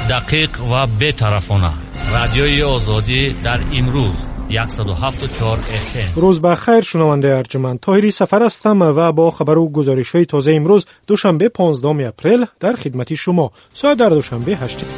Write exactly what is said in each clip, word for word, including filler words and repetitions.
دقیق و بی‌طرفانه. رادیوی آزادی در امروز صد و هفت و چهار اف ام. روز بخیر شنونده ارجمند. طاهری سفر هستم و با خبر و گزارش‌های تازه امروز دوشنبه پانزدهم اپریل در خدمت شما. ساعت در دوشنبه هشت.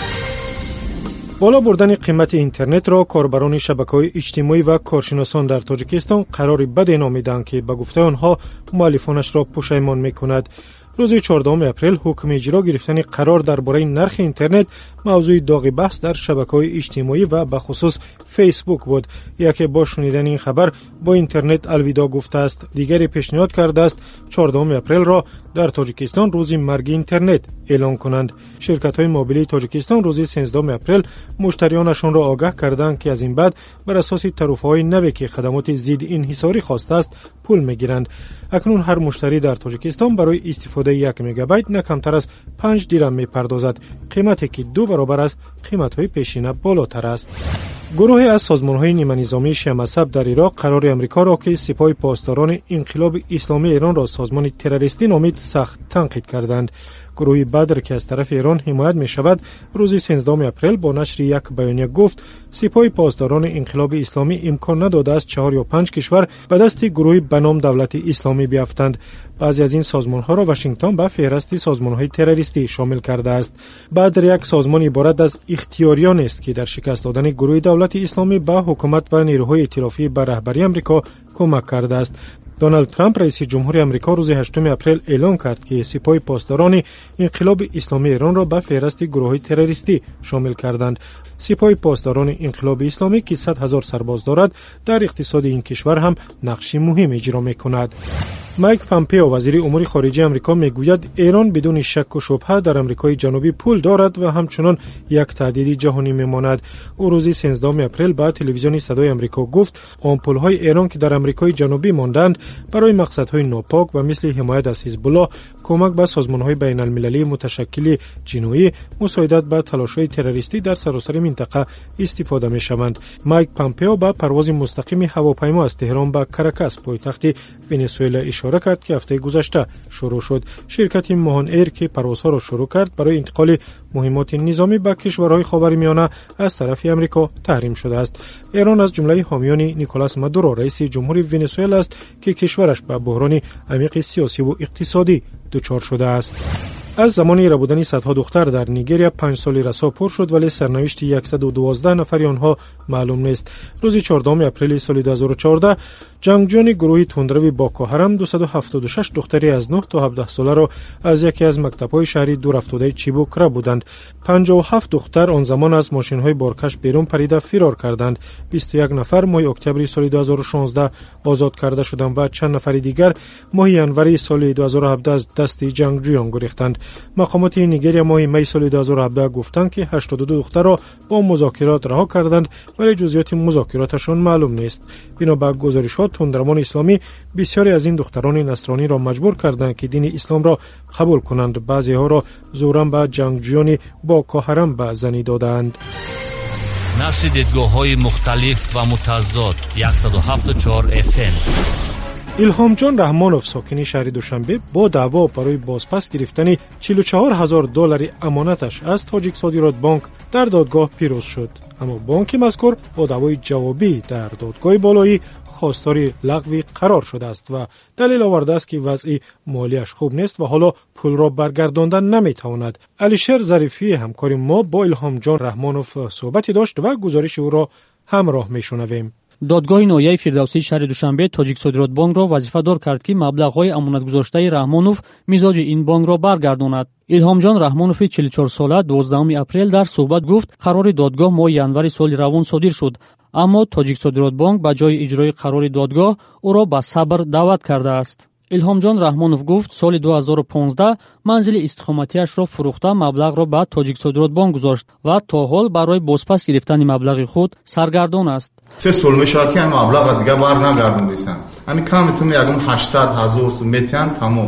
بالا بردن قیمت اینترنت را کاربران شبکه‌های اجتماعی و کارشناسان در تاجیکستان قرار بد نامیدند که به گفته آنها مؤلفانش را پشیمان می‌کند. روز چهاردهم اپریل حکم اجرا گرفتن قرار درباره نرخ اینترنت موضوع داغ بحث در شبکه‌های اجتماعی و به خصوص فیسبوک بود. یکی با شنیدن این خبر با اینترنت الوداع گفته است. دیگری پیشنهاد کرده است چهاردهم اپریل را در تاجیکستان روز مرگ اینترنت اعلان کنند. شرکت‌های موبیلی تاجیکستان روز سیزدهم اپریل مشتریانشان را آگاه کردند که از این بعد بر اساس تعرفه‌های نوی که خدمات ضد انحصاری خواسته است پول می‌گیرند. اکنون هر مشتری در تاجیکستان برای استفاده یک مگابایت نه کمتر از پنج دیرم می‌پردازد، قیمتی که دو برابر از قیمت‌های پیشینه بالاتر است. گروهی از سازمان‌های نیمه نظامی شیعه مذهب در عراق قرار امریکا را که سپاه پاسداران انقلاب اسلامی ایران را سازمان تروریستی نامید سخت تنقید کردند. گروه بدر که از طرف ایران حمایت می شود روز سیزدهم اپریل با نشر یک بیانیه گفت سپاه پاسداران انقلاب اسلامی امکان نداده است چهار یا پنج کشور به دست گروهی به نام دولت اسلامی بیافتند. بعضی از این سازمان ها را واشنگتن به فهرست سازمان های تروریستی شامل کرده است. بدر یک سازمان عبارت از اختیاریان است که در شکست دادن گروه دولت اسلامی به حکومت و نیروهای ائتلافی به رهبری آمریکا کمک کرده است. دونالد ترامپ رئیس جمهور آمریکا روز هشتم اپریل اعلام کرد که سپاه پاسداران انقلاب اسلامی ایران را به فهرست گروه‌های تروریستی شامل کردند. سپاه پاسداران انقلاب اسلامی که صد هزار سرباز دارد در اقتصاد این کشور هم نقشی مهم اجرا می‌کند. مایک پامپئو وزیر امور خارجه آمریکا میگوید ایران بدون شک و شبهه در آمریکای جنوبی پول دارد و همچنان یک تهدید جهانی میماند. او روز سیزدهم اپریل به تلویزیون صدای آمریکا گفت آمپول‌های ایران که در آمریکای جنوبی ماندند برای مقصدهای ناپاک و مثل حمایت از حزب الله، کمک به سازمان‌های بین‌المللی متشکل جنایی، مساعدت به تلاش‌های تروریستی در سراسر منطقه استفاده می‌شوند. مایک پامپئو با پرواز مستقیم هواپیما از تهران به کاراکاس پایتخت ونزوئلا اشاره کرد که هفته گذشته شروع شد. شرکت ماهان ایر که پروازها را شروع کرد برای انتقال مهمات نظامی به کشورهای خاورمیانه از طرف آمریکا تحریم شده است. ایران از جمله حامیان نیکولاس مادورو رئیس جمهور ونزوئلا است که کشورش به بحران عمیق سیاسی و اقتصادی دچار شده است. از زمان ربودن صدها دختر در نیگریا پنج سالی رسا پر شد ولی سرنوشت صد و دوازده نفر آنها معلوم نیست. روز چهاردهم اپریل سال دو هزار و چهارده جنگجویان گروه تندروی باکو حرام دویست و هفتاد و شش دختری از نه تا هفده ساله را از یکی از مکتب‌های شهری دور افتاده چیبوک ربودند. پنجاه و هفت دختر آن زمان از ماشین‌های بارکش بیرون پریده فرار کردند. بیست و یک نفر ماه اکتبر سال دو هزار و شانزده آزاد کرده شدند و چند نفر دیگر ماه ینوری سال دو هزار و هفده از دست جنگجویان گریختند. مقامات نیگریا ماه می سال دو هزار و هفده گفتند که هشتاد و دو دختر را با مذاکرات رها کردند ولی جزئیات مذاکراتشان معلوم نیست. بنا به گزارشات تندرمان اسلامی بسیاری از این دختران نصرانی را مجبور کردند که دین اسلام را قبول کنند. بعضی ها را زوراً به جنگجویان باکو حرام به زنی دادند. نشر دیدگاه‌های مختلف و متضاد صد و هفت و چهار اف ام. الهام جان رحمانوف ساکن شهر دوشنبه با دعوا برای بازپس گرفتن چهل و چهار هزار دلار امانتش از تاجیک صادرات بانک در دادگاه پیروز شد. اما بانک مذکور با دعوای جوابی در دادگاه بالایی خواستار لغو قرار شده است و دلیل آورده است که وضع مالیش خوب نیست و حالا پول را برگرداندن نمیتواند. علیشر ظریفی همکار ما با الهام جان رحمانوف صحبتی داشت و گزارش او را همراه میشنویم. دادگاه ناحیه فردوسی شهر دوشنبه تاجیک صادرات بانک را وظیفه دار کرد که مبلغ‌های امانتگذاشته رحمانوف مزاج این بانک را برگرداند. الهام جان رحمانوف چهل و چهار ساله دوازدهم اپریل در صحبت گفت قرار دادگاه ماه ینوری سال روان صادر شد، اما تاجیک صادرات بانک به جای اجرای قرار دادگاه او را به صبر دعوت کرده است. الهام جان رحمانوف گفت سال دو هزار و پانزده منزل استقامتیش را فروخته مبلغ را به تاجیک صادرات بانک گذاشت و تا حال برای بازپس گرفتن مبلغ خود سرگردان است. سه سال میشه که مبلغ دیگه بر نگردوندیسن. همین کمتون یکم هشتصد هزار متیان تمام.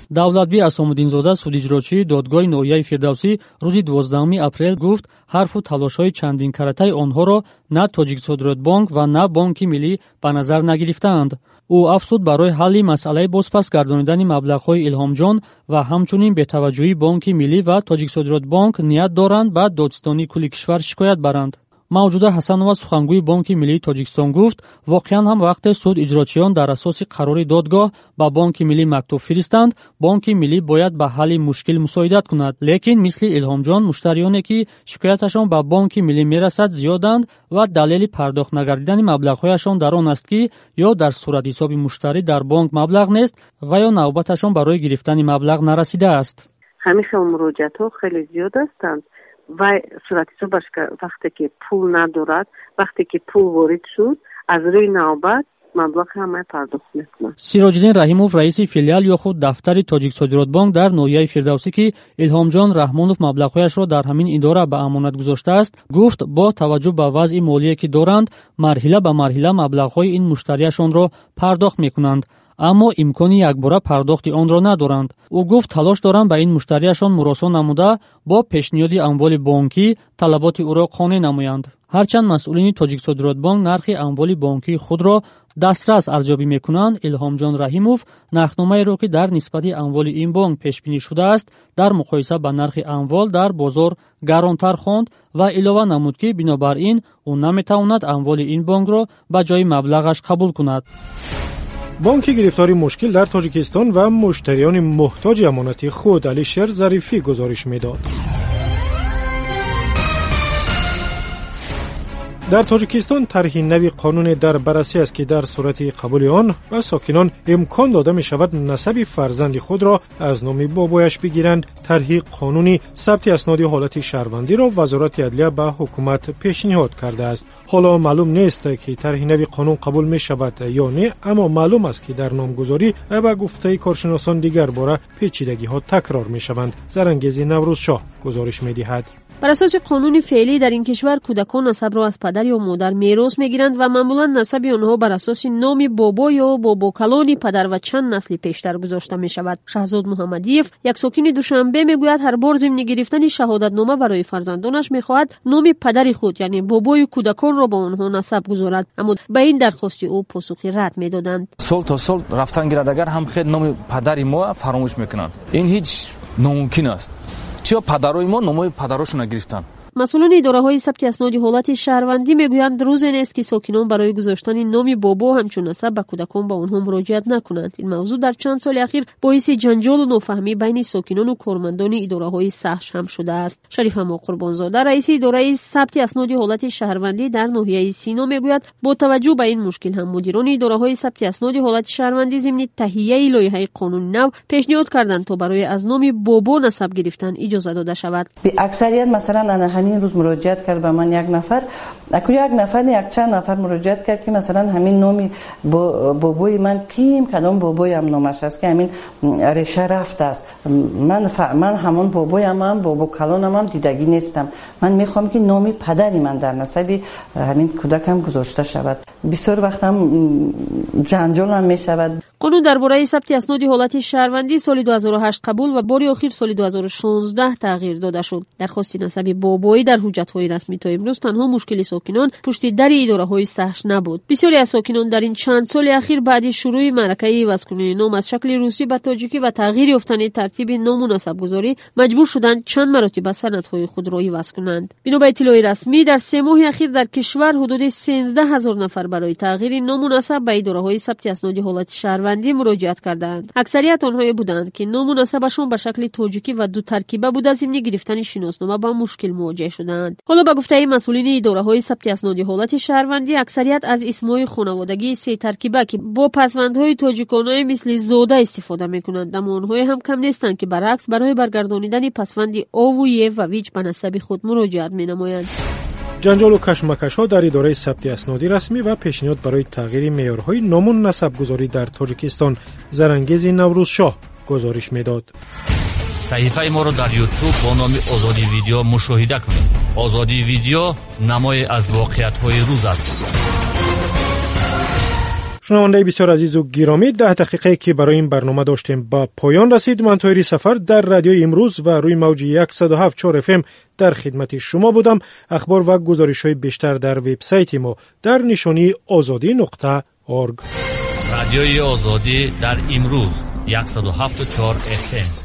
давлатбек асомуддинзода судиҷрочии додгоҳи ноҳияи фирдавсӣ рӯзи дувоздаҳуми апрел гуфт ҳарфу талошҳои чандинкаратаи онҳоро на Тоҷиксодродбонк ва на Бонки Миллӣ ба назар нагирифтаанд. ӯ афзуд барои ҳалли масъалаи бозпас гардонидани маблағҳои Илҳомҷон ва ҳамчунин бетаваҷҷӯҳии Бонки Миллӣ ва Тоҷиксодродбонк ният доранд ба Додистони кулли кишвар шикоят баранд. Мавҷуда Ҳасанова, сухангӯи Бонки Миллии Тоҷикистон, гуфт воқеан ҳам вақте суд иҷрочиён дар асоси қарори додгоҳ ба Бонки Миллӣ мактуб фиристанд, Бонки Миллӣ бояд ба ҳалли мушкил мусоидат кунад. Лекин мисли Илҳомҷон муштариёне ки шикояташон ба Бонки Миллӣ мерасад зиёданд ва далели пардохт нагардидани маблағҳояшон дар он аст ки ё дар суратҳисоби муштарӣ дар бонк маблағ нест ва ё навбаташон барои гирифтани маблағ нарасидааст. ҳамеша муроҷиатҳо хеле зиёд ҳастанд. вай суратҳисобаш вақте ки пул надорад, вақте ки пул ворид шуд, аз рӯи навбат маблағ ҳама пардохт мекунад. Сироҷиддин Раҳимов, раиси филиал ё худ дафтари Тоҷиксодродбонк дар ноҳияи Фирдавсӣ ки Илҳомҷон Раҳмонов маблағҳояшро дар ҳамин идора ба амонат гузоштааст, гуфт бо таваҷҷӯҳ ба вазъи молие ки доранд, марҳила ба марҳила маблағҳои ин муштариашонро пардохт мекунанд, аммо имкони якбора пардохти онро надоранд. ӯ гуфт талош доранд ба ин муштариашон муроса намуда бо пешниҳоди амволи бонкӣ талаботи ӯро қонеъ намоянд. ҳарчанд масъулини Тоҷиксодродбонк нархи амволи бонкии худро дастрас арзёбӣ мекунанд, Илҳомҷон Раҳимов нархномаеро ки дар нисбати амволи ин бонк пешбинӣ шудааст, дар муқоиса ба нархи амвол дар бозор гаронтар хонд ва илова намуд ки бинобар ин ӯ наметавонад амволи ин бонкро ба ҷои маблағаш қабул кунад. бонки гирифтори мушкил дар Тоҷикистон ва муштариёни муҳтоҷи амонати худ Алишер Зарифӣ гузориш медод. дар Тоҷикистон тарҳи нави қонуне дар баррасӣ аст ки дар сурати қабули он ба сокинон имкон дода мешавад насаби фарзанди худро аз номи бобояш бигиранд. тарҳи қонуни сабти асноди ҳолати шаҳрвандиро вазорати адлия ба ҳукумат пешниҳод кардааст. ҳоло маълум нест ки тарҳи нави қонун қабул мешавад ё не, аммо маълум аст ки дар номгузорӣ ба гуфтаи коршиносон дигар бора печидагиҳо такрор мешаванд. Зарангези Наврӯзшоҳ гузориш медиҳад. бар асоси қонуни феълӣ дар ин кишвар кӯдакон насабро аз падар ё модар мерос мегиранд ва маъмулан насаби онҳо бар асоси номи бобо ё бобокалони падар ва чанд насли пештар гузошта мешавад. Шаҳзод Муҳаммадиев, як сокини Душанбе, мегӯяд ҳар бор зимни гирифтани шаҳодатнома барои фарзандонаш мехоҳад номи падари худ, яъне бобои кӯдаконро ба онҳо насаб гузорад, аммо ба ин дархости ӯ посухи рад медоданд. сол то сол рафтан гирадагар ҳам хел номи падари мо фаромӯш мекунанд. ин ҳеҷ номумкин аст. чиё падарои мо номои падарошона гирифтанд? масъулони идораҳои сабти асноди ҳолати шаҳрвандӣ мегӯянд рӯзе нест ки сокинон барои гузоштани номи бобо ҳамчун насаб ба кӯдакон ба онҳо муроҷиат накунанд. ин мавзӯъ дар чанд соли ахир боиси ҷанҷолу нофаҳмӣ байни сокинону кормандони идораҳои сахш ҳам шудааст. Шарифамо Қурбонзода, раиси идораи сабти асноди ҳолати шаҳрвандӣ дар ноҳияи Сино, мегӯяд бо таваҷҷӯҳ ба ин мушкил ҳам мудирони идораҳои сабти асноди ҳолати шаҳрвандӣ зимни таҳияи лоиҳаи қонуни нав пешниҳод карданд то барои аз номи бобо насаб гирифтан иҷоза дода шавад. аксарият масалан ҳамин рӯз муроҷиат кард ба ман як нафар, аку як нафар не як чанд нафар муроҷиат кард ки масалан ҳамин номи бобои ман ким кадом бобоям номаш аст ки ҳамин реша рафтааст. ман ман ҳамон бобоямам, бобо калонамам дидагӣ нестам. ман мехоҳам ки номи падари ман дар насаби ҳамин кӯдакам гузошта шавад. бисёр вақтам ҷанҷолам мешавад. қонун дар бораи сабти асноди ҳолати шаҳрвандӣ соли ду ҳазору ҳашт қабул ва бори охир соли ду ҳазору шонздаҳ тағйир дода шуд. дархости насаби бобоӣ дар ҳуҷҷатҳои расмӣ то имрӯз танҳо мушкили сокинон пушти дари идораҳои сахш набуд. бисёре аз сокинон дар ин чанд соли ахир баъди шурӯи маъракаи ивазкунии ном аз шакли русӣ ба тоҷикӣ ва тағйир ёфтани тартиби ному насабгузорӣ маҷбур шуданд чанд маротиба санадҳои худро иваз кунанд. бино ба иттилои расмӣ дар се моҳи ахир дар кишвар ҳудуди сенздаҳ ҳазор нафар барои тағйири ному насаб ба идораҳои сабти асноди ҳолати шаҳрвандӣ муроҷиат карданд. аксарият онҳое буданд ки ному насабашон ба шакли тоҷикӣ ва дутаркиба буда зимни гирифтани шиноснома ба мушкил мувоҷеҳ шуданд. ҳоло ба гуфтаи масъулини идораҳои сабти асноди ҳолати шаҳрвандӣ, аксарият аз исмҳои хонаводагии сетаркиба ки бо пасвандҳои тоҷиконае мисли зода истифода мекунанд, аммо онҳое ҳам кам нестанд ки баръакс барои баргардонидани пасванди ову ев ва виҷ ба насаби худ муроҷиат менамоянд. ҷанҷолу кашмакашҳо дар идораи сабти асноди расмӣ ва пешниҳод барои тағйири меъёрҳои ному насабгузорӣ дар Тоҷикистон. Зарангези Наврӯзшоҳ гузориш медод. саҳифаи моро дар ютуб бо номи озоди видео мушоҳида кунед. озоди видео намое аз воқеиятҳои рӯз аст. شنونده بسیار عزیز و گرامی، ده دقیقه که برای این برنامه داشتیم با پایان رسید. من طاهری سفر در رادیو امروز و روی موج صد و هفت چهار اف ام در خدمت شما بودم. اخبار و گزارش‌های بیشتر در وبسایت ما در نشانی آزادی نقطه اورگ. رادیوی آزادی در امروز صد و هفت و چهار اف ام.